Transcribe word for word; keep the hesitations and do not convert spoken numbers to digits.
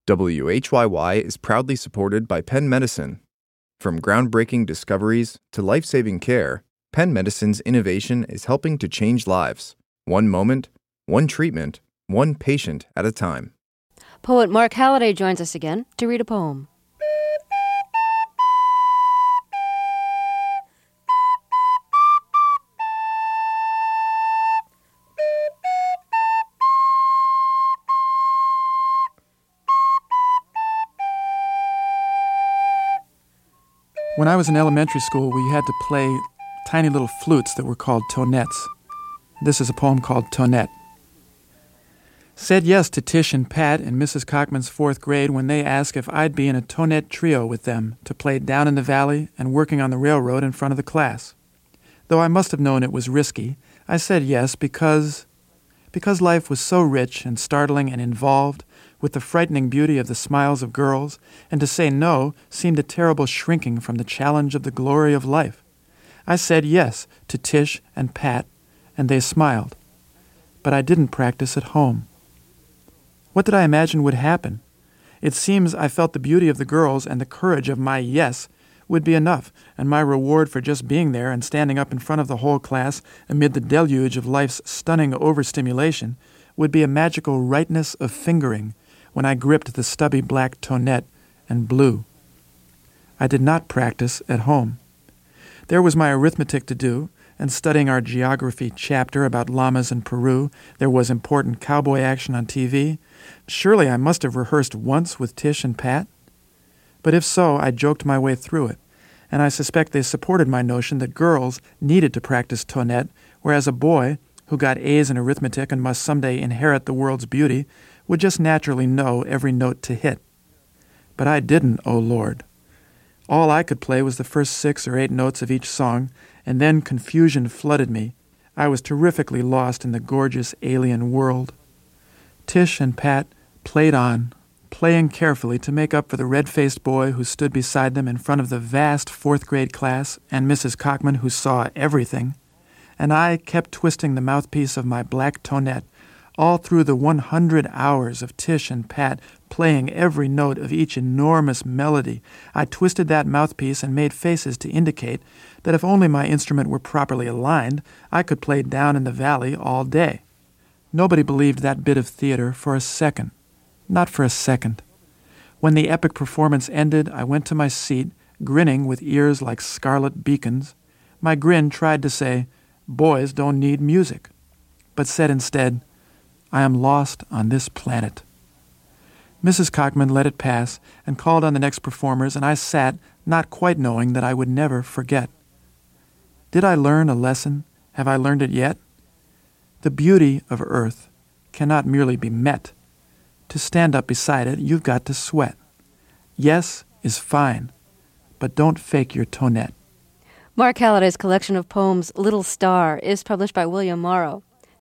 W H Y Y is proudly supported by Penn Medicine. From groundbreaking discoveries to life-saving care, Penn Medicine's innovation is helping to change lives, one moment, one treatment, one patient at a time. Poet Mark Halliday joins us again to read a poem. When I was in elementary school, we had to play tiny little flutes that were called tonettes. This is a poem called Tonette. Said yes to Tish and Pat in Missus Cockman's fourth grade when they asked if I'd be in a tonette trio with them to play down in the valley and working on the railroad in front of the class. Though I must have known it was risky, I said yes because... because life was so rich and startling and involved with the frightening beauty of the smiles of girls, and to say no seemed a terrible shrinking from the challenge of the glory of life. I said yes to Tish and Pat, and they smiled. But I didn't practice at home. What did I imagine would happen? It seems I felt the beauty of the girls and the courage of my yes would be enough, and my reward for just being there and standing up in front of the whole class amid the deluge of life's stunning overstimulation would be a magical rightness of fingering when I gripped the stubby black tonette and blew. I did not practice at home. There was my arithmetic to do, and studying our geography chapter about llamas in Peru. There was important cowboy action on T V. Surely I must have rehearsed once with Tish and Pat. But if so, I joked my way through it, and I suspect they supported my notion that girls needed to practice tonette, whereas a boy, who got A's in arithmetic and must someday inherit the world's beauty, would just naturally know every note to hit. But I didn't, oh Lord. All I could play was the first six or eight notes of each song, and then confusion flooded me. I was terrifically lost in the gorgeous alien world. Tish and Pat played on, playing carefully to make up for the red-faced boy who stood beside them in front of the vast fourth-grade class and Missus Cockman who saw everything, and I kept twisting the mouthpiece of my black tonette all through the one hundred hours of Tish and Pat playing every note of each enormous melody. I twisted that mouthpiece and made faces to indicate that if only my instrument were properly aligned, I could play down in the valley all day. Nobody believed that bit of theater for a second. Not for a second. When the epic performance ended, I went to my seat, grinning with ears like scarlet beacons. My grin tried to say, "Boys don't need music," but said instead, "I am lost on this planet." Missus Cockman let it pass and called on the next performers, and I sat, not quite knowing that I would never forget. Did I learn a lesson? Have I learned it yet? The beauty of Earth cannot merely be met. To stand up beside it, you've got to sweat. Yes is fine, but don't fake your tonette. Mark Halliday's collection of poems, Little Star, is published by William Morrow.